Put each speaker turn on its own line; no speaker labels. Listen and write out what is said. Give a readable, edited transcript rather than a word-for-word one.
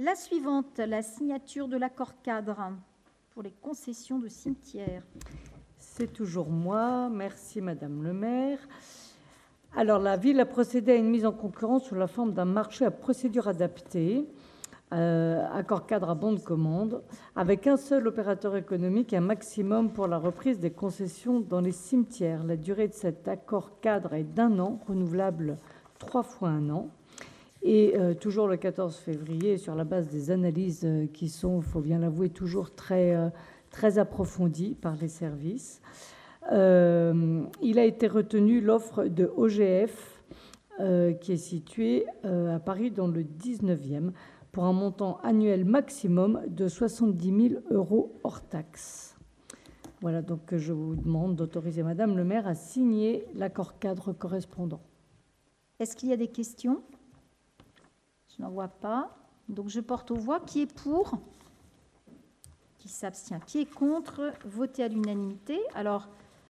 La suivante, la signature de l'accord cadre pour les concessions de cimetières.
C'est toujours moi. Merci, Madame le maire. Alors, la ville a procédé à une mise en concurrence sous la forme d'un marché à procédure adaptée, accord cadre à bon de commande, avec un seul opérateur économique et un maximum pour la reprise des concessions dans les cimetières. La durée de cet accord cadre est d'1 an, renouvelable 3 fois 1 an. Et toujours le 14 février, sur la base des analyses qui sont, il faut bien l'avouer, toujours très approfondies par les services, il a été retenu l'offre de OGF, qui est située à Paris dans le 19e, pour un montant annuel maximum de 70 000 € hors taxes. Voilà, donc je vous demande d'autoriser Madame le maire à signer l'accord cadre correspondant.
Est-ce qu'il y a des questions ? Je n'en vois pas. Donc je porte aux voix. Qui est pour ? Qui s'abstient ? Qui est contre ? Voté à l'unanimité. Alors,